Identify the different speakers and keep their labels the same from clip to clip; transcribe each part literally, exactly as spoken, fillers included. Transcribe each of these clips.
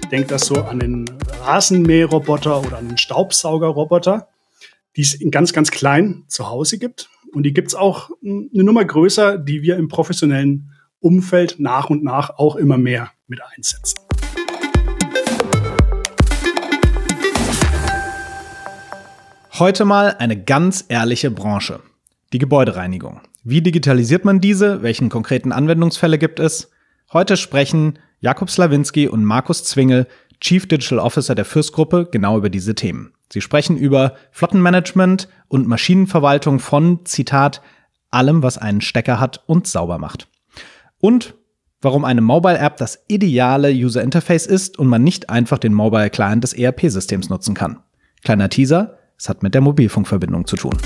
Speaker 1: denke das so an den Rasenmäherroboter oder an den Staubsaugerroboter, die es in ganz, ganz klein zu Hause gibt. Und die gibt es auch eine Nummer größer, die wir im professionellen Umfeld nach und nach auch immer mehr mit einsetzen.
Speaker 2: Heute mal eine ganz ehrliche Branche. Die Gebäudereinigung. Wie digitalisiert man diese? Welchen konkreten Anwendungsfälle gibt es? Heute sprechen Jakub Slawinski und Markus Zwingel, Chief Digital Officer der Fürst-Gruppe, genau über diese Themen. Sie sprechen über Flottenmanagement und Maschinenverwaltung von, Zitat, allem, was einen Stecker hat und sauber macht. Und warum eine Mobile-App das ideale User-Interface ist und man nicht einfach den Mobile-Client des E R P-Systems nutzen kann. Kleiner Teaser, es hat mit der Mobilfunkverbindung zu tun.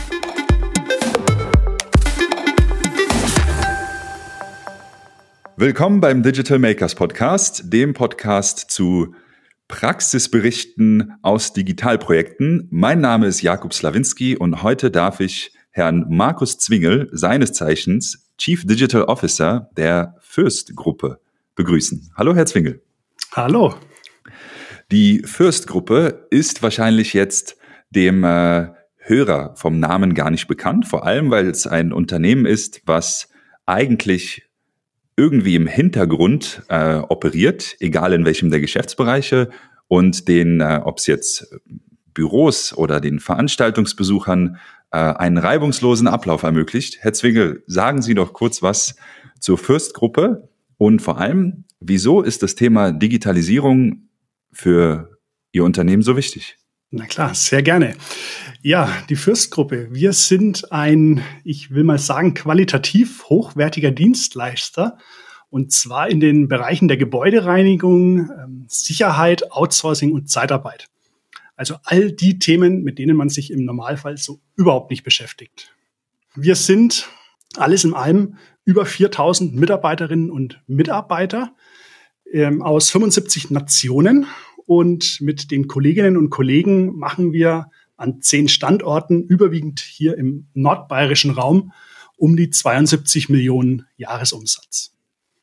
Speaker 3: Willkommen beim Digital Makers Podcast, dem Podcast zu Praxisberichten aus Digitalprojekten. Mein Name ist Jakub Slawinski und heute darf ich Herrn Markus Zwingel, seines Zeichens Chief Digital Officer der Fürst-Gruppe, begrüßen. Hallo, Herr Zwingel.
Speaker 1: Hallo.
Speaker 3: Die Fürst-Gruppe ist wahrscheinlich jetzt dem äh, Hörer vom Namen gar nicht bekannt, vor allem, weil es ein Unternehmen ist, was eigentlich irgendwie im Hintergrund äh, operiert, egal in welchem der Geschäftsbereiche, und den, äh, ob es jetzt Büros oder den Veranstaltungsbesuchern äh, einen reibungslosen Ablauf ermöglicht. Herr Zwingel, sagen Sie doch kurz was zur Fürst-Gruppe und vor allem, wieso ist das Thema Digitalisierung für Ihr Unternehmen so wichtig?
Speaker 1: Na klar, sehr gerne. Ja, die Fürst-Gruppe. Wir sind ein, ich will mal sagen, qualitativ hochwertiger Dienstleister. Und zwar in den Bereichen der Gebäudereinigung, Sicherheit, Outsourcing und Zeitarbeit. Also all die Themen, mit denen man sich im Normalfall so überhaupt nicht beschäftigt. Wir sind alles in allem über viertausend Mitarbeiterinnen und Mitarbeiter ähm, aus fünfundsiebzig Nationen. Und mit den Kolleginnen und Kollegen machen wir an zehn Standorten, überwiegend hier im nordbayerischen Raum, um die zweiundsiebzig Millionen Jahresumsatz.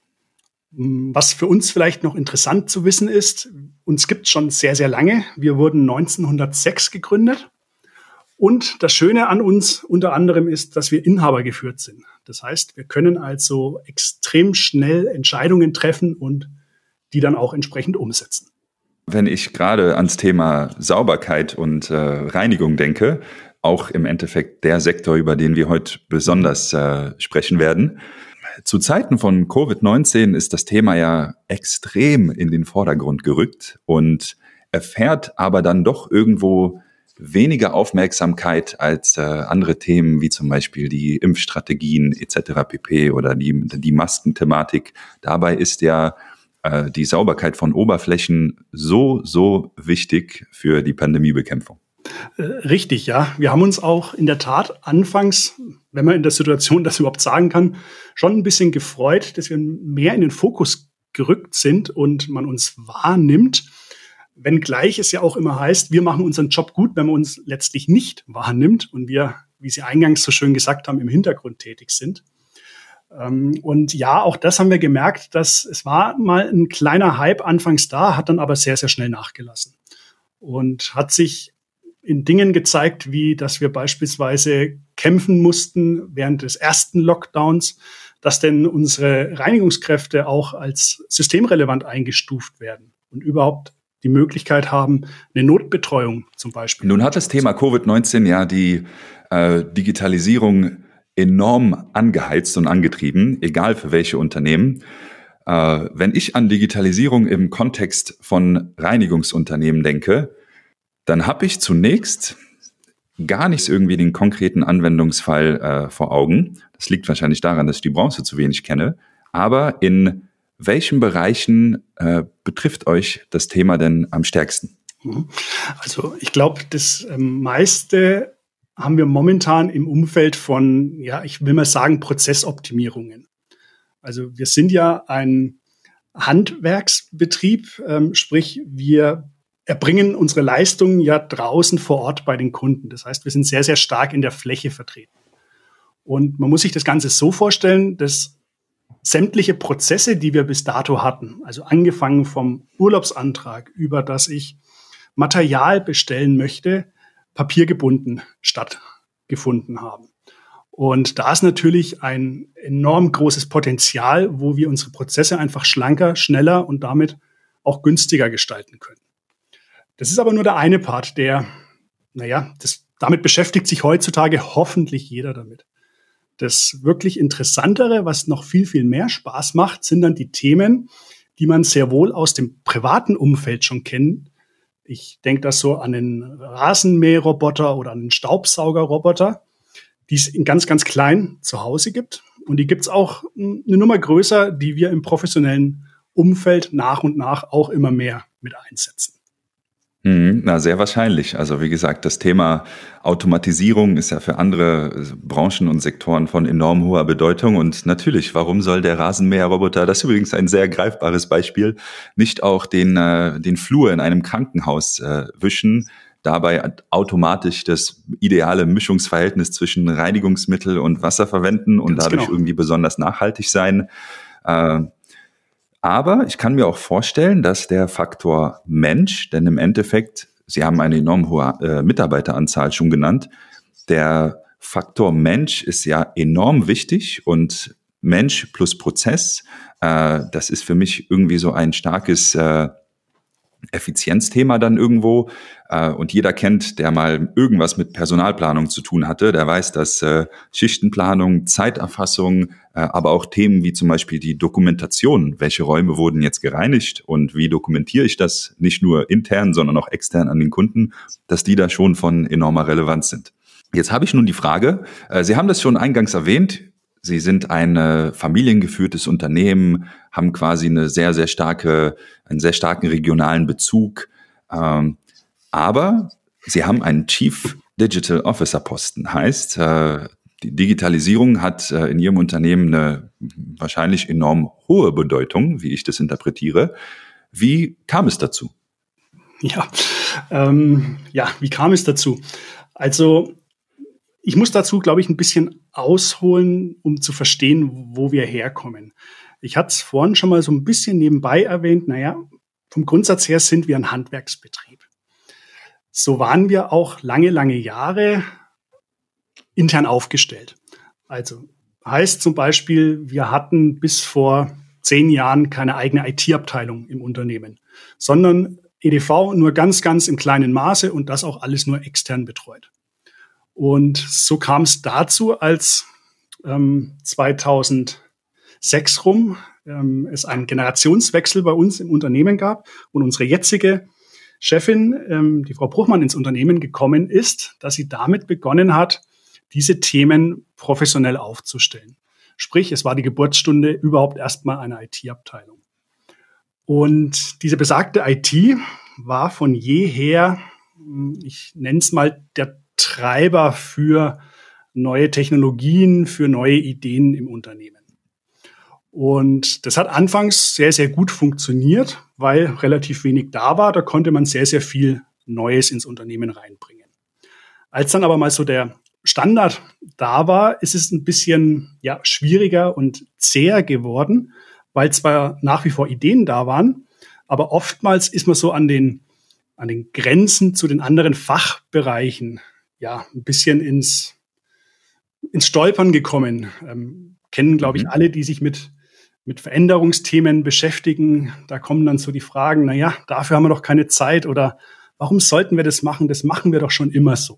Speaker 1: Was für uns vielleicht noch interessant zu wissen ist, uns gibt es schon sehr, sehr lange. Wir wurden neunzehnhundertsechs gegründet. Und das Schöne an uns unter anderem ist, dass wir Inhaber geführt sind. Das heißt, wir können also extrem schnell Entscheidungen treffen und die dann auch entsprechend umsetzen.
Speaker 3: Wenn ich gerade ans Thema Sauberkeit und äh, Reinigung denke, auch im Endeffekt der Sektor, über den wir heute besonders äh, sprechen werden. Zu Zeiten von Covid neunzehn ist das Thema ja extrem in den Vordergrund gerückt und erfährt aber dann doch irgendwo weniger Aufmerksamkeit als äh, andere Themen, wie zum Beispiel die Impfstrategien et cetera pp. Oder die, die Maskenthematik. Dabei ist ja die Sauberkeit von Oberflächen so, so wichtig für die Pandemiebekämpfung.
Speaker 1: Richtig, ja. Wir haben uns auch in der Tat anfangs, wenn man in der Situation das überhaupt sagen kann, schon ein bisschen gefreut, dass wir mehr in den Fokus gerückt sind und man uns wahrnimmt. Wenngleich es ja auch immer heißt, wir machen unseren Job gut, wenn man uns letztlich nicht wahrnimmt und wir, wie Sie eingangs so schön gesagt haben, im Hintergrund tätig sind. Und ja, auch das haben wir gemerkt, dass es war mal ein kleiner Hype anfangs da, hat dann aber sehr, sehr schnell nachgelassen und hat sich in Dingen gezeigt, wie dass wir beispielsweise kämpfen mussten während des ersten Lockdowns, dass denn unsere Reinigungskräfte auch als systemrelevant eingestuft werden und überhaupt die Möglichkeit haben, eine Notbetreuung zum Beispiel.
Speaker 3: Nun hat das Thema Covid neunzehn ja die äh, Digitalisierung enorm angeheizt und angetrieben, egal für welche Unternehmen. Äh, wenn ich an Digitalisierung im Kontext von Reinigungsunternehmen denke, dann habe ich zunächst gar nicht irgendwie den konkreten Anwendungsfall äh, vor Augen. Das liegt wahrscheinlich daran, dass ich die Branche zu wenig kenne. Aber in welchen Bereichen äh, betrifft euch das Thema denn am stärksten?
Speaker 1: Also ich glaube, das ähm, meiste haben wir momentan im Umfeld von, ja, ich will mal sagen, Prozessoptimierungen. Also wir sind ja ein Handwerksbetrieb, ähm, sprich wir erbringen unsere Leistungen ja draußen vor Ort bei den Kunden. Das heißt, wir sind sehr, sehr stark in der Fläche vertreten. Und man muss sich das Ganze so vorstellen, dass sämtliche Prozesse, die wir bis dato hatten, also angefangen vom Urlaubsantrag über das ich Material bestellen möchte, papiergebunden stattgefunden haben. Und da ist natürlich ein enorm großes Potenzial, wo wir unsere Prozesse einfach schlanker, schneller und damit auch günstiger gestalten können. Das ist aber nur der eine Part, der, naja, das, damit beschäftigt sich heutzutage hoffentlich jeder damit. Das wirklich Interessantere, was noch viel, viel mehr Spaß macht, sind dann die Themen, die man sehr wohl aus dem privaten Umfeld schon kennt. Ich denke da so an den Rasenmäherroboter oder an den Staubsaugerroboter, die es in ganz, ganz klein zu Hause gibt. Und die gibt es auch eine Nummer größer, die wir im professionellen Umfeld nach und nach auch immer mehr mit einsetzen.
Speaker 3: Hm, na, sehr wahrscheinlich. Also wie gesagt, das Thema Automatisierung ist ja für andere Branchen und Sektoren von enorm hoher Bedeutung. Und natürlich, warum soll der Rasenmäherroboter, das ist übrigens ein sehr greifbares Beispiel, nicht auch den, äh, den Flur in einem Krankenhaus äh, wischen, dabei automatisch das ideale Mischungsverhältnis zwischen Reinigungsmittel und Wasser verwenden und Ganz dadurch genau. irgendwie besonders nachhaltig sein. Äh, Aber ich kann mir auch vorstellen, dass der Faktor Mensch, denn im Endeffekt, Sie haben eine enorm hohe äh, Mitarbeiteranzahl schon genannt, der Faktor Mensch ist ja enorm wichtig und Mensch plus Prozess, äh, das ist für mich irgendwie so ein starkes äh, Effizienzthema dann irgendwo. Äh, und jeder kennt, der mal irgendwas mit Personalplanung zu tun hatte, der weiß, dass äh, Schichtenplanung, Zeiterfassung, äh, aber auch Themen wie zum Beispiel die Dokumentation, welche Räume wurden jetzt gereinigt und wie dokumentiere ich das nicht nur intern, sondern auch extern an den Kunden, dass die da schon von enormer Relevanz sind. Jetzt habe ich nun die Frage, äh, Sie haben das schon eingangs erwähnt, Sie sind ein äh, familiengeführtes Unternehmen, haben quasi eine sehr, sehr starke, einen sehr starken regionalen Bezug. Ähm, aber Sie haben einen Chief Digital Officer Posten. Heißt, äh, die Digitalisierung hat äh, in Ihrem Unternehmen eine wahrscheinlich enorm hohe Bedeutung, wie ich das interpretiere. Wie kam es dazu?
Speaker 1: Ja, ähm, ja, wie kam es dazu? Also, ich muss dazu, glaube ich, ein bisschen ausholen, um zu verstehen, wo wir herkommen. Ich hatte es vorhin schon mal so ein bisschen nebenbei erwähnt. Naja, vom Grundsatz her sind wir ein Handwerksbetrieb. So waren wir auch lange, lange Jahre intern aufgestellt. Also heißt zum Beispiel, wir hatten bis vor zehn Jahren keine eigene I T-Abteilung im Unternehmen, sondern E D V nur ganz, ganz im kleinen Maße und das auch alles nur extern betreut. Und so kam es dazu, als ähm, zweitausendsechs rum ähm, es einen Generationswechsel bei uns im Unternehmen gab und unsere jetzige Chefin, ähm, die Frau Bruchmann, ins Unternehmen gekommen ist, dass sie damit begonnen hat, diese Themen professionell aufzustellen. Sprich, es war die Geburtsstunde überhaupt erstmal einer I T-Abteilung. Und diese besagte I T war von jeher, ich nenne es mal, der Treiber für neue Technologien, für neue Ideen im Unternehmen. Und das hat anfangs sehr, sehr gut funktioniert, weil relativ wenig da war. Da konnte man sehr, sehr viel Neues ins Unternehmen reinbringen. Als dann aber mal so der Standard da war, ist es ein bisschen ja, schwieriger und zäher geworden, weil zwar nach wie vor Ideen da waren, aber oftmals ist man so an den, an den Grenzen zu den anderen Fachbereichen ja, ein bisschen ins, ins Stolpern gekommen. Ähm, kennen, glaube ich, mhm. alle, die sich mit, mit Veränderungsthemen beschäftigen. Da kommen dann so die Fragen, na ja, dafür haben wir doch keine Zeit oder warum sollten wir das machen? Das machen wir doch schon immer so.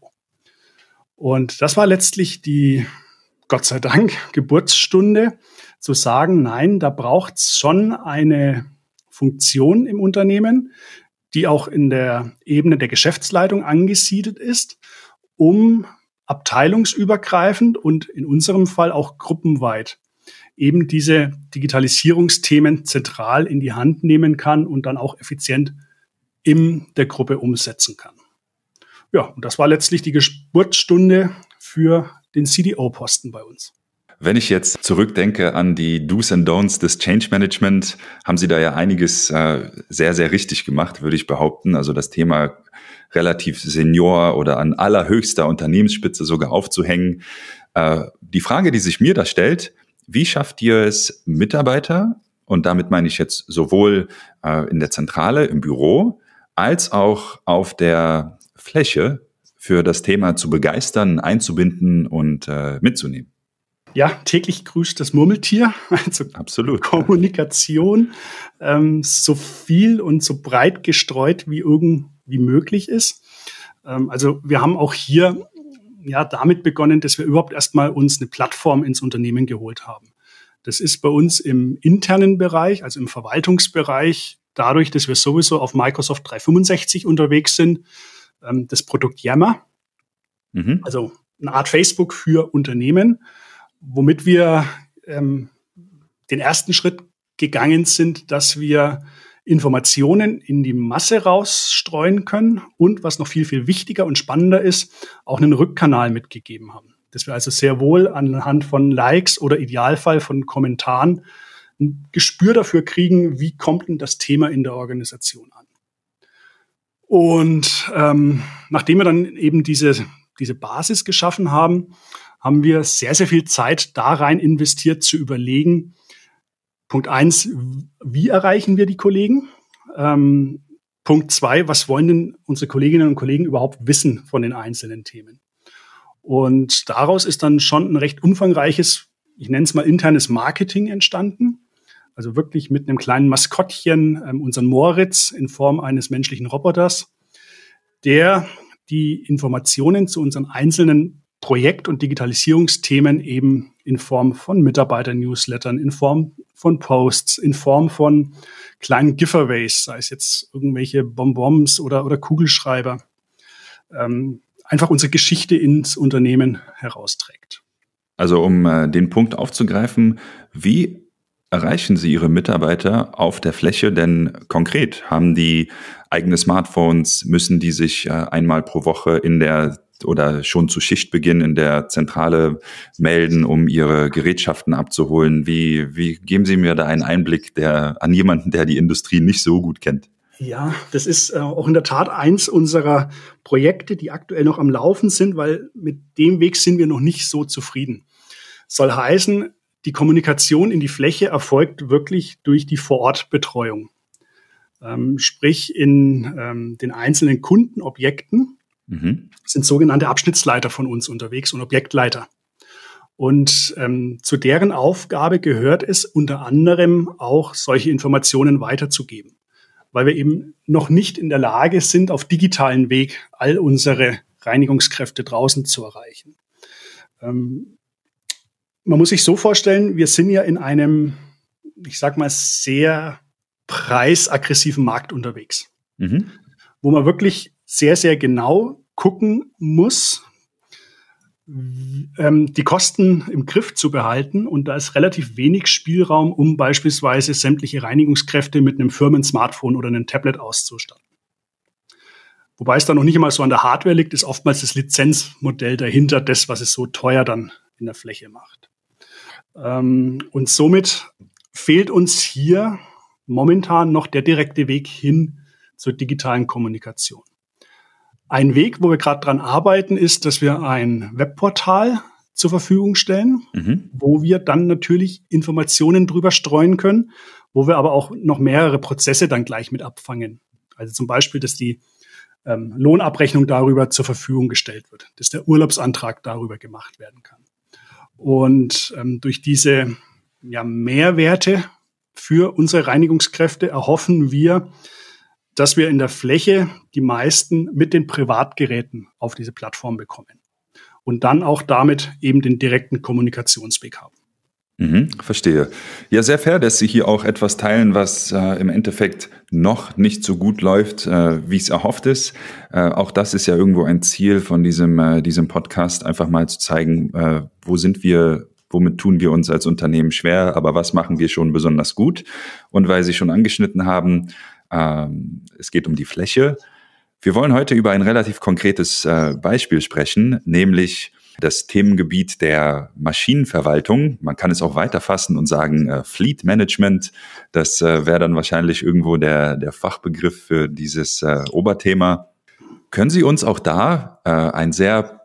Speaker 1: Und das war letztlich die, Gott sei Dank, Geburtsstunde, zu sagen, nein, da braucht es schon eine Funktion im Unternehmen, die auch in der Ebene der Geschäftsleitung angesiedelt ist, um abteilungsübergreifend und in unserem Fall auch gruppenweit eben diese Digitalisierungsthemen zentral in die Hand nehmen kann und dann auch effizient in der Gruppe umsetzen kann. Ja, und das war letztlich die Geburtsstunde für den C D O-Posten bei uns.
Speaker 3: Wenn ich jetzt zurückdenke an die Do's and Don'ts des Change Management, haben Sie da ja einiges äh, sehr, sehr richtig gemacht, würde ich behaupten. Also das Thema relativ senior oder an allerhöchster Unternehmensspitze sogar aufzuhängen. Äh, die Frage, die sich mir da stellt, wie schafft ihr es, Mitarbeiter, und damit meine ich jetzt sowohl äh, in der Zentrale, im Büro, als auch auf der Fläche für das Thema zu begeistern, einzubinden und äh, mitzunehmen?
Speaker 1: Ja, täglich grüßt das Murmeltier, also
Speaker 3: Absolut.
Speaker 1: Kommunikation, ähm, so viel und so breit gestreut wie irgendwie möglich ist. Ähm, also wir haben auch hier ja damit begonnen, dass wir überhaupt erstmal uns eine Plattform ins Unternehmen geholt haben. Das ist bei uns im internen Bereich, also im Verwaltungsbereich, dadurch, dass wir sowieso auf Microsoft dreihundertfünfundsechzig unterwegs sind, ähm, das Produkt Yammer, mhm. also eine Art Facebook für Unternehmen, womit wir ähm, den ersten Schritt gegangen sind, dass wir Informationen in die Masse rausstreuen können und, was noch viel, viel wichtiger und spannender ist, auch einen Rückkanal mitgegeben haben. Dass wir also sehr wohl anhand von Likes oder Idealfall von Kommentaren ein Gespür dafür kriegen, wie kommt denn das Thema in der Organisation an. Und ähm, nachdem wir dann eben diese, diese Basis geschaffen haben, haben wir sehr, sehr viel Zeit da rein investiert, zu überlegen, Punkt eins, wie erreichen wir die Kollegen? Ähm, Punkt zwei, was wollen denn unsere Kolleginnen und Kollegen überhaupt wissen von den einzelnen Themen? Und daraus ist dann schon ein recht umfangreiches, ich nenne es mal internes Marketing entstanden. Also wirklich mit einem kleinen Maskottchen, ähm, unseren Moritz in Form eines menschlichen Roboters, der die Informationen zu unseren einzelnen Projekt- und Digitalisierungsthemen eben in Form von Mitarbeiter-Newslettern, in Form von Posts, in Form von kleinen Giveaways, sei es jetzt irgendwelche Bonbons oder, oder Kugelschreiber, ähm, einfach unsere Geschichte ins Unternehmen herausträgt.
Speaker 3: Also um äh, den Punkt aufzugreifen, wie erreichen Sie Ihre Mitarbeiter auf der Fläche denn konkret? Haben die eigene Smartphones? Müssen die sich äh, einmal pro Woche in der oder schon zu Schichtbeginn in der Zentrale melden, um ihre Gerätschaften abzuholen? Wie, wie geben Sie mir da einen Einblick der, an jemanden, der die Industrie nicht so gut kennt?
Speaker 1: Ja, das ist äh, auch in der Tat eins unserer Projekte, die aktuell noch am Laufen sind, weil mit dem Weg sind wir noch nicht so zufrieden. Soll heißen, die Kommunikation in die Fläche erfolgt wirklich durch die Vorortbetreuung. Ähm, sprich, in ähm, den einzelnen Kundenobjekten mhm. sind sogenannte Abschnittsleiter von uns unterwegs und Objektleiter. Und ähm, zu deren Aufgabe gehört es unter anderem auch, solche Informationen weiterzugeben, weil wir eben noch nicht in der Lage sind, auf digitalen Weg all unsere Reinigungskräfte draußen zu erreichen. Ähm, man muss sich so vorstellen, wir sind ja in einem, ich sag mal, sehr preisaggressiven Markt unterwegs, mhm. wo man wirklich sehr, sehr genau gucken muss, ähm, die Kosten im Griff zu behalten. Und da ist relativ wenig Spielraum, um beispielsweise sämtliche Reinigungskräfte mit einem Firmen-Smartphone oder einem Tablet auszustatten. Wobei es da noch nicht einmal so an der Hardware liegt, ist oftmals das Lizenzmodell dahinter, das, was es so teuer dann in der Fläche macht. Ähm, und somit fehlt uns hier momentan noch der direkte Weg hin zur digitalen Kommunikation. Ein Weg, wo wir gerade dran arbeiten, ist, dass wir ein Webportal zur Verfügung stellen, mhm. wo wir dann natürlich Informationen drüber streuen können, wo wir aber auch noch mehrere Prozesse dann gleich mit abfangen. Also zum Beispiel, dass die ähm, Lohnabrechnung darüber zur Verfügung gestellt wird, dass der Urlaubsantrag darüber gemacht werden kann. Und ähm, durch diese ja, Mehrwerte für unsere Reinigungskräfte erhoffen wir, dass wir in der Fläche die meisten mit den Privatgeräten auf diese Plattform bekommen und dann auch damit eben den direkten Kommunikationsweg haben.
Speaker 3: Mhm, verstehe. Ja, sehr fair, dass Sie hier auch etwas teilen, was äh, im Endeffekt noch nicht so gut läuft, äh, wie es erhofft ist. Äh, auch das ist ja irgendwo ein Ziel von diesem, äh, diesem Podcast, einfach mal zu zeigen, äh, wo sind wir, womit tun wir uns als Unternehmen schwer, aber was machen wir schon besonders gut. Und weil Sie schon angeschnitten haben, ähm, es geht um die Fläche. Wir wollen heute über ein relativ konkretes äh, Beispiel sprechen, nämlich das Themengebiet der Maschinenverwaltung. Man kann es auch weiterfassen und sagen äh, Fleet Management. Das äh, wäre dann wahrscheinlich irgendwo der, der Fachbegriff für dieses äh, Oberthema. Können Sie uns auch da äh, ein sehr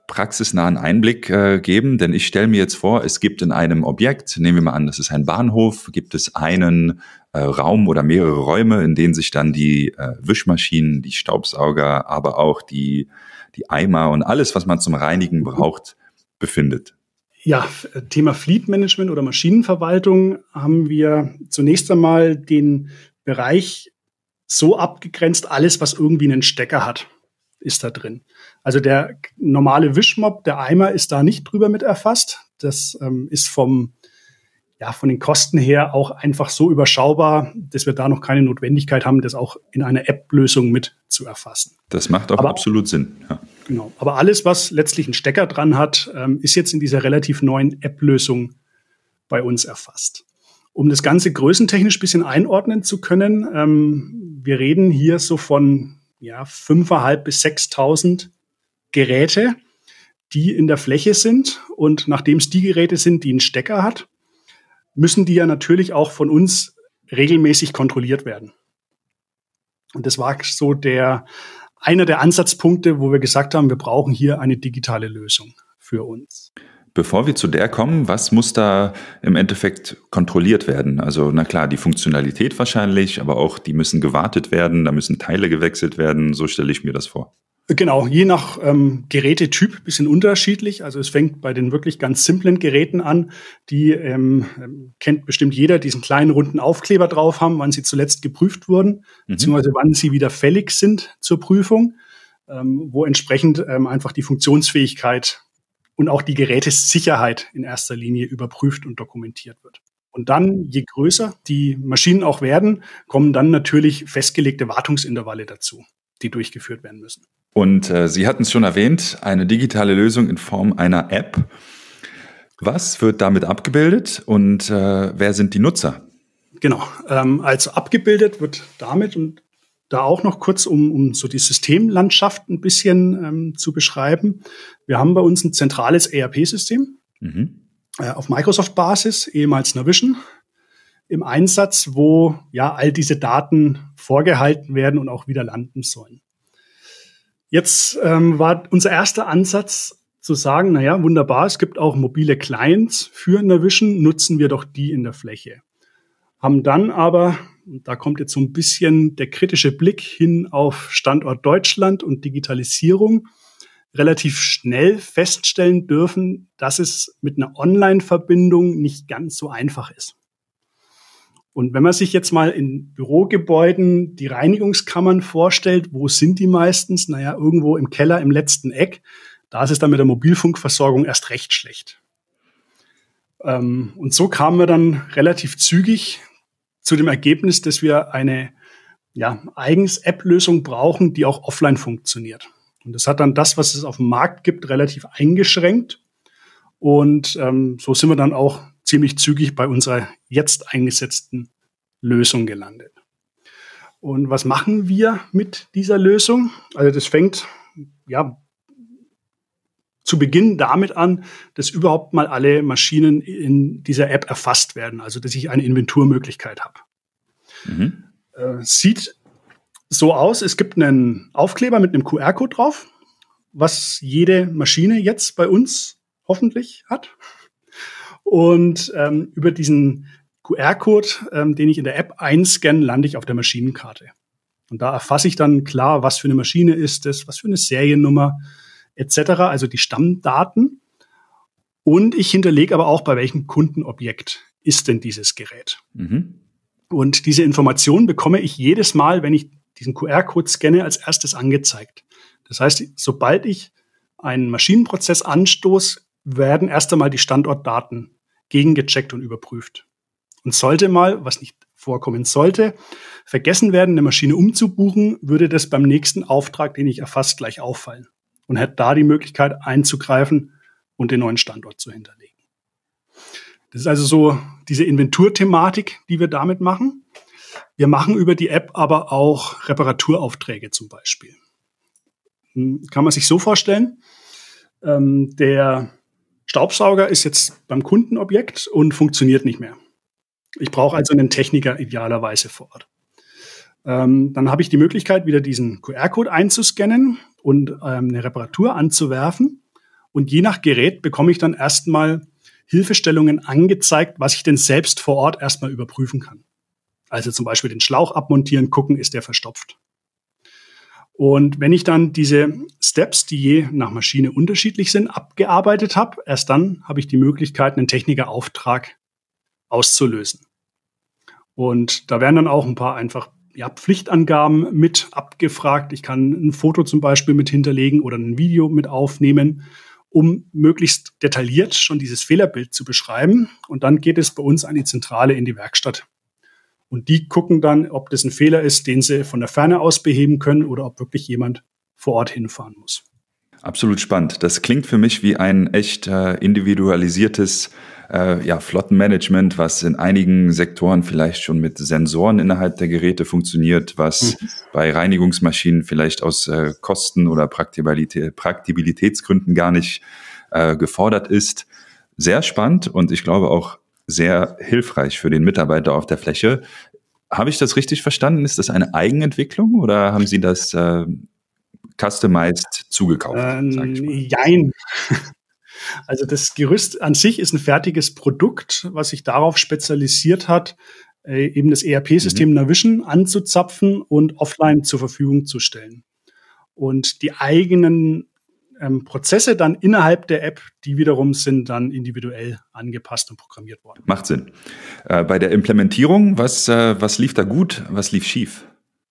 Speaker 3: praxisnahen Einblick äh, geben, denn ich stelle mir jetzt vor, es gibt in einem Objekt, nehmen wir mal an, das ist ein Bahnhof, gibt es einen äh, Raum oder mehrere Räume, in denen sich dann die äh, Wischmaschinen, die Staubsauger, aber auch die, die Eimer und alles, was man zum Reinigen braucht, befindet.
Speaker 1: Ja, Thema Fleet Management oder Maschinenverwaltung haben wir zunächst einmal den Bereich so abgegrenzt, alles, was irgendwie einen Stecker hat, ist da drin. Also der normale Wischmopp, der Eimer ist da nicht drüber mit erfasst. Das ähm, ist vom, ja, von den Kosten her auch einfach so überschaubar, dass wir da noch keine Notwendigkeit haben, das auch in einer App-Lösung mit zu erfassen.
Speaker 3: Das macht auch Aber, absolut Sinn. Ja. Genau.
Speaker 1: Aber alles, was letztlich einen Stecker dran hat, ähm, ist jetzt in dieser relativ neuen App-Lösung bei uns erfasst. Um das Ganze größentechnisch ein bisschen einordnen zu können, ähm, wir reden hier so von ja, fünftausendfünfhundert bis sechstausend Geräte, die in der Fläche sind. Und nachdem es die Geräte sind, die einen Stecker hat, müssen die ja natürlich auch von uns regelmäßig kontrolliert werden. Und das war so der, einer der Ansatzpunkte, wo wir gesagt haben, wir brauchen hier eine digitale Lösung für uns.
Speaker 3: Bevor wir zu der kommen, was muss da im Endeffekt kontrolliert werden? Also na klar, die Funktionalität wahrscheinlich, aber auch die müssen gewartet werden, da müssen Teile gewechselt werden, so stelle ich mir das vor.
Speaker 1: Genau, je nach ähm, Gerätetyp bisschen unterschiedlich. Also es fängt bei den wirklich ganz simplen Geräten an, die ähm, kennt bestimmt jeder, diesen kleinen runden Aufkleber drauf haben, wann sie zuletzt geprüft wurden, mhm. beziehungsweise wann sie wieder fällig sind zur Prüfung, ähm, wo entsprechend ähm, einfach die Funktionsfähigkeit und auch die Gerätesicherheit in erster Linie überprüft und dokumentiert wird. Und dann, je größer die Maschinen auch werden, kommen dann natürlich festgelegte Wartungsintervalle dazu, die durchgeführt werden müssen.
Speaker 3: Und äh, Sie hatten es schon erwähnt, eine digitale Lösung in Form einer App. Was wird damit abgebildet und äh, wer sind die Nutzer?
Speaker 1: Genau, ähm, also abgebildet wird damit und da auch noch kurz, um, um so die Systemlandschaft ein bisschen ähm, zu beschreiben. Wir haben bei uns ein zentrales E R P-System mhm. äh, auf Microsoft-Basis, ehemals Navision, im Einsatz, wo ja all diese Daten vorgehalten werden und auch wieder landen sollen. Jetzt ähm, war unser erster Ansatz zu sagen, naja, wunderbar, es gibt auch mobile Clients für Navision, nutzen wir doch die in der Fläche. Haben dann aber, und da kommt jetzt so ein bisschen der kritische Blick hin auf Standort Deutschland und Digitalisierung, relativ schnell feststellen dürfen, dass es mit einer Online-Verbindung nicht ganz so einfach ist. Und wenn man sich jetzt mal in Bürogebäuden die Reinigungskammern vorstellt, wo sind die meistens? Naja, irgendwo im Keller, im letzten Eck. Da ist es dann mit der Mobilfunkversorgung erst recht schlecht. Ähm, und so kamen wir dann relativ zügig zu dem Ergebnis, dass wir eine ja, eigens App-Lösung brauchen, die auch offline funktioniert. Und das hat dann das, was es auf dem Markt gibt, relativ eingeschränkt. Und ähm, so sind wir dann auch ziemlich zügig bei unserer jetzt eingesetzten Lösung gelandet. Und was machen wir mit dieser Lösung? Also das fängt ja zu Beginn damit an, dass überhaupt mal alle Maschinen in dieser App erfasst werden, also dass ich eine Inventurmöglichkeit habe. Mhm. Äh, sieht so aus, es gibt einen Aufkleber mit einem Q R-Code drauf, was jede Maschine jetzt bei uns hoffentlich hat. Und ähm, über diesen Q R-Code, ähm, den ich in der App einscanne, lande ich auf der Maschinenkarte. Und da erfasse ich dann klar, was für eine Maschine ist es, was für eine Seriennummer, et cetera, also die Stammdaten. Und ich hinterlege aber auch, bei welchem Kundenobjekt ist denn dieses Gerät. Mhm. Und diese Information bekomme ich jedes Mal, wenn ich diesen Q R-Code scanne, als erstes angezeigt. Das heißt, sobald ich einen Maschinenprozess anstoße, werden erst einmal die Standortdaten gegengecheckt und überprüft. Und sollte mal, was nicht vorkommen sollte, vergessen werden, eine Maschine umzubuchen, würde das beim nächsten Auftrag, den ich erfasst, gleich auffallen. Und hätte da die Möglichkeit einzugreifen und den neuen Standort zu hinterlegen. Das ist also so diese Inventurthematik, die wir damit machen. Wir machen über die App aber auch Reparaturaufträge zum Beispiel. Kann man sich so vorstellen, ähm, der Staubsauger ist jetzt beim Kundenobjekt und funktioniert nicht mehr. Ich brauche also einen Techniker idealerweise vor Ort. Ähm, dann habe ich die Möglichkeit, wieder diesen Q R-Code einzuscannen und ähm, eine Reparatur anzuwerfen. Und je nach Gerät bekomme ich dann erstmal Hilfestellungen angezeigt, was ich denn selbst vor Ort erstmal überprüfen kann. Also zum Beispiel den Schlauch abmontieren, gucken, ist der verstopft. Und wenn ich dann diese Steps, die je nach Maschine unterschiedlich sind, abgearbeitet habe, erst dann habe ich die Möglichkeit, einen Technikerauftrag auszulösen. Und da werden dann auch ein paar einfach ja, Pflichtangaben mit abgefragt. Ich kann ein Foto zum Beispiel mit hinterlegen oder ein Video mit aufnehmen, um möglichst detailliert schon dieses Fehlerbild zu beschreiben. Und dann geht es bei uns an die Zentrale in die Werkstatt. Und die gucken dann, ob das ein Fehler ist, den sie von der Ferne aus beheben können oder ob wirklich jemand vor Ort hinfahren muss.
Speaker 3: Absolut spannend. Das klingt für mich wie ein echt äh, individualisiertes äh, ja, Flottenmanagement, was in einigen Sektoren vielleicht schon mit Sensoren innerhalb der Geräte funktioniert, was mhm. bei Reinigungsmaschinen vielleicht aus äh, Kosten- oder Praktibilität, Praktibilitätsgründen gar nicht äh, gefordert ist. Sehr spannend und ich glaube auch sehr hilfreich für den Mitarbeiter auf der Fläche. Habe ich das richtig verstanden? Ist das eine Eigenentwicklung oder haben Sie das äh, customized zugekauft?
Speaker 1: Ähm, jein. Also das Gerüst an sich ist ein fertiges Produkt, was sich darauf spezialisiert hat, äh, eben das E R P-System mhm. Navision anzuzapfen und offline zur Verfügung zu stellen. Und die eigenen ähm, Prozesse dann innerhalb der App, die wiederum sind dann individuell angepasst und programmiert worden.
Speaker 3: Macht Sinn. Äh, bei der Implementierung, was, äh, was lief da gut, was lief schief?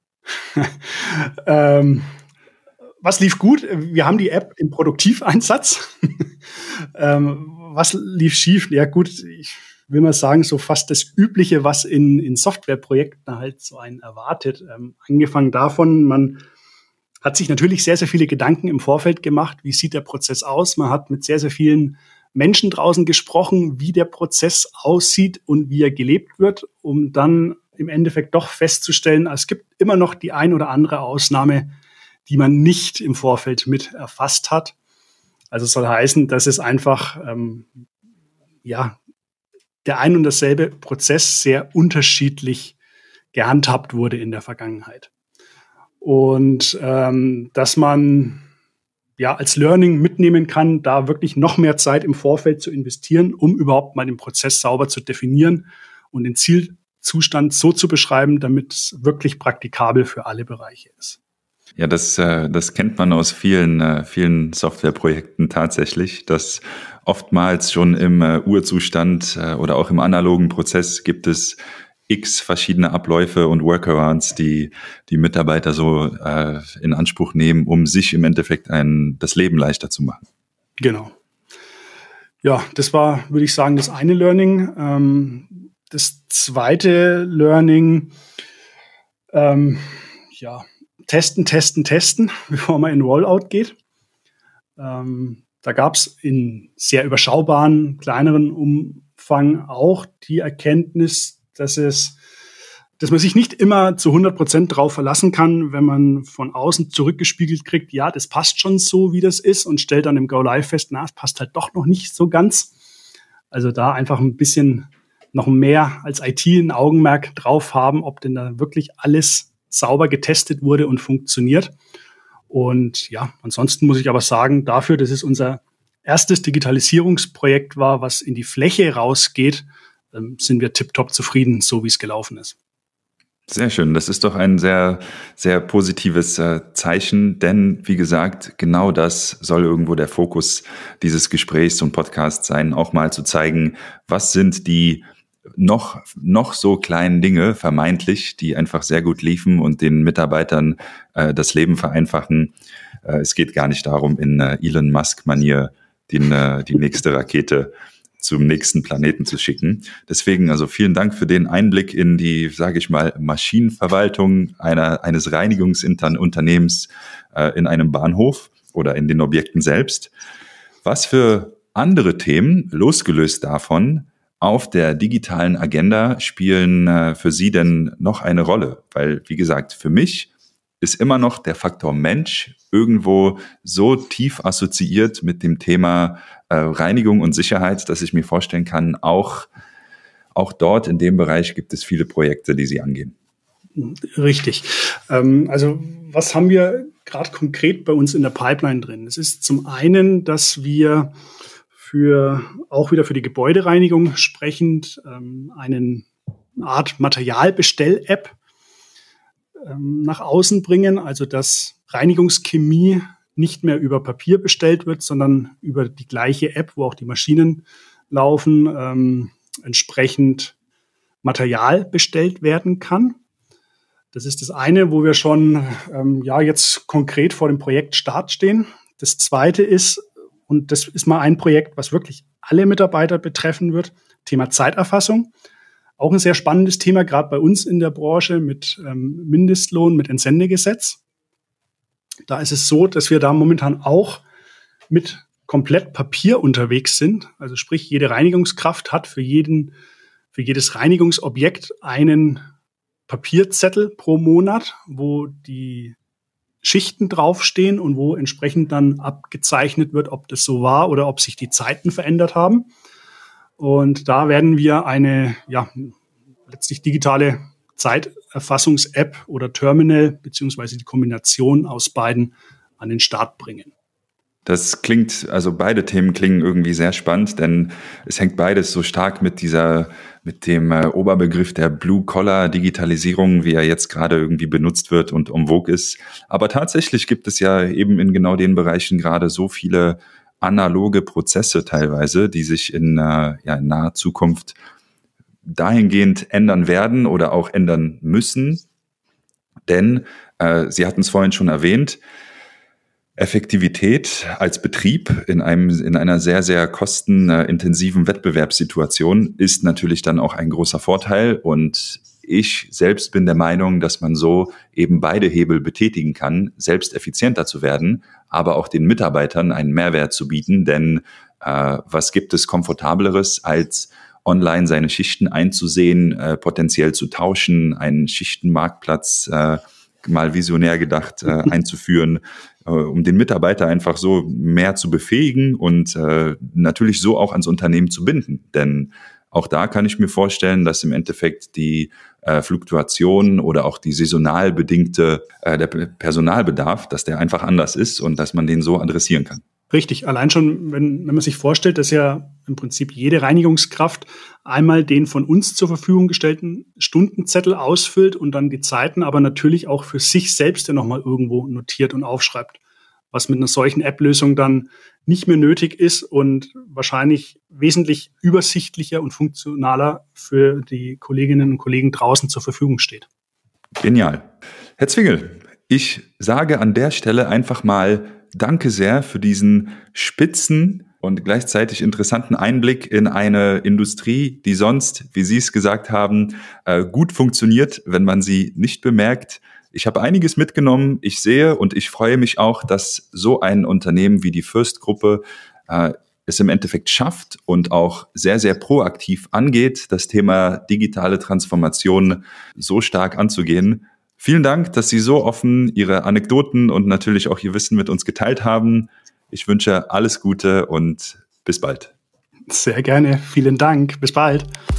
Speaker 1: ähm, Was lief gut? Wir haben die App im Produktiveinsatz. ähm, was lief schief? Ja gut, ich will mal sagen, so fast das Übliche, was in, in Softwareprojekten halt so einen erwartet. Ähm, angefangen davon, man hat sich natürlich sehr, sehr viele Gedanken im Vorfeld gemacht. Wie sieht der Prozess aus? Man hat mit sehr, sehr vielen Menschen draußen gesprochen, wie der Prozess aussieht und wie er gelebt wird, um dann im Endeffekt doch festzustellen, es gibt immer noch die ein oder andere Ausnahme, die man nicht im Vorfeld mit erfasst hat. Also es soll heißen, dass es einfach ähm, ja der ein und dasselbe Prozess sehr unterschiedlich gehandhabt wurde in der Vergangenheit. Und ähm, dass man ja als Learning mitnehmen kann, da wirklich noch mehr Zeit im Vorfeld zu investieren, um überhaupt mal den Prozess sauber zu definieren und den Zielzustand so zu beschreiben, damit es wirklich praktikabel für alle Bereiche ist.
Speaker 3: Ja, das, äh, das kennt man aus vielen, äh, vielen Softwareprojekten tatsächlich, dass oftmals schon im äh, Urzustand äh, oder auch im analogen Prozess gibt es x verschiedene Abläufe und Workarounds, die die Mitarbeiter so äh, in Anspruch nehmen, um sich im Endeffekt ein, das Leben leichter zu machen.
Speaker 1: Genau. Ja, das war, würde ich sagen, das eine Learning. Ähm, das zweite Learning, ähm, ja, testen, testen, testen, bevor man in Rollout geht. Ähm, da gab es in sehr überschaubaren, kleineren Umfang auch die Erkenntnis, dass es, dass man sich nicht immer zu hundert Prozent drauf verlassen kann, wenn man von außen zurückgespiegelt kriegt, ja, das passt schon so, wie das ist, und stellt dann im Go-Live fest, na, es passt halt doch noch nicht so ganz. Also da einfach ein bisschen noch mehr als I T ein Augenmerk drauf haben, ob denn da wirklich alles sauber getestet wurde und funktioniert. Und ja, ansonsten muss ich aber sagen, dafür, dass es unser erstes Digitalisierungsprojekt war, was in die Fläche rausgeht, sind wir tipptopp zufrieden, so wie es gelaufen ist.
Speaker 3: Sehr schön. Das ist doch ein sehr, sehr positives äh, Zeichen, denn wie gesagt, genau das soll irgendwo der Fokus dieses Gesprächs und Podcasts sein, auch mal zu zeigen, was sind die noch, noch so kleinen Dinge, vermeintlich, die einfach sehr gut liefen und den Mitarbeitern äh, das Leben vereinfachen. Äh, es geht gar nicht darum, in äh, Elon Musk-Manier den, äh, die nächste Rakete zum nächsten Planeten zu schicken. Deswegen also vielen Dank für den Einblick in die, sage ich mal, Maschinenverwaltung einer, eines Reinigungsunternehmens äh, in einem Bahnhof oder in den Objekten selbst. Was für andere Themen, losgelöst davon, auf der digitalen Agenda spielen äh, für Sie denn noch eine Rolle? Weil, wie gesagt, für mich ist immer noch der Faktor Mensch irgendwo so tief assoziiert mit dem Thema äh, Reinigung und Sicherheit, dass ich mir vorstellen kann, auch, auch dort in dem Bereich gibt es viele Projekte, die Sie angehen.
Speaker 1: Richtig. Ähm, also was haben wir gerade konkret bei uns in der Pipeline drin? Es ist zum einen, dass wir für auch wieder für die Gebäudereinigung sprechend ähm, einen eine Art Materialbestell-App ähm, nach außen bringen, also dass Reinigungschemie nicht mehr über Papier bestellt wird, sondern über die gleiche App, wo auch die Maschinen laufen, ähm, entsprechend Material bestellt werden kann. Das ist das eine, wo wir schon ähm, ja jetzt konkret vor dem Projektstart stehen. Das zweite ist, und das ist mal ein Projekt, was wirklich alle Mitarbeiter betreffen wird, Thema Zeiterfassung. Auch ein sehr spannendes Thema, gerade bei uns in der Branche mit ähm, Mindestlohn, mit Entsendegesetz. Da ist es so, dass wir da momentan auch mit komplett Papier unterwegs sind. Also sprich, jede Reinigungskraft hat für jeden, für jedes Reinigungsobjekt einen Papierzettel pro Monat, wo die Schichten draufstehen und wo entsprechend dann abgezeichnet wird, ob das so war oder ob sich die Zeiten verändert haben. Und da werden wir eine, ja, letztlich digitale Zeiterfassungs-App oder Terminal beziehungsweise die Kombination aus beiden an den Start bringen.
Speaker 3: Das klingt, also beide Themen klingen irgendwie sehr spannend, denn es hängt beides so stark mit dieser, mit dem äh, Oberbegriff der Blue-Collar-Digitalisierung, wie er jetzt gerade irgendwie benutzt wird und en vogue ist. Aber tatsächlich gibt es ja eben in genau den Bereichen gerade so viele analoge Prozesse teilweise, die sich in, äh, ja, in naher Zukunft dahingehend ändern werden oder auch ändern müssen. Denn, äh, Sie hatten es vorhin schon erwähnt, Effektivität als Betrieb in einem, in einer sehr, sehr kostenintensiven Wettbewerbssituation ist natürlich dann auch ein großer Vorteil. Und ich selbst bin der Meinung, dass man so eben beide Hebel betätigen kann, selbst effizienter zu werden, aber auch den Mitarbeitern einen Mehrwert zu bieten. Denn äh, was gibt es Komfortableres, als online seine Schichten einzusehen, äh, potenziell zu tauschen, einen Schichtenmarktplatz äh, mal visionär gedacht äh, einzuführen, äh, um den Mitarbeiter einfach so mehr zu befähigen und äh, natürlich so auch ans Unternehmen zu binden. Denn auch da kann ich mir vorstellen, dass im Endeffekt die äh, Fluktuation oder auch die saisonal bedingte äh, der Personalbedarf, dass der einfach anders ist und dass man den so adressieren kann.
Speaker 1: Richtig, allein schon, wenn, wenn man sich vorstellt, dass ja im Prinzip jede Reinigungskraft einmal den von uns zur Verfügung gestellten Stundenzettel ausfüllt und dann die Zeiten aber natürlich auch für sich selbst ja nochmal irgendwo notiert und aufschreibt, was mit einer solchen App-Lösung dann nicht mehr nötig ist und wahrscheinlich wesentlich übersichtlicher und funktionaler für die Kolleginnen und Kollegen draußen zur Verfügung steht.
Speaker 3: Genial. Herr Zwingel, ich sage an der Stelle einfach mal Danke sehr für diesen spitzen und gleichzeitig interessanten Einblick in eine Industrie, die sonst, wie Sie es gesagt haben, gut funktioniert, wenn man sie nicht bemerkt. Ich habe einiges mitgenommen. Ich sehe und ich freue mich auch, dass so ein Unternehmen wie die Fürst-Gruppe äh, es im Endeffekt schafft und auch sehr, sehr proaktiv angeht, das Thema digitale Transformation so stark anzugehen. Vielen Dank, dass Sie so offen Ihre Anekdoten und natürlich auch Ihr Wissen mit uns geteilt haben. Ich wünsche alles Gute und bis bald.
Speaker 1: Sehr gerne. Vielen Dank. Bis bald.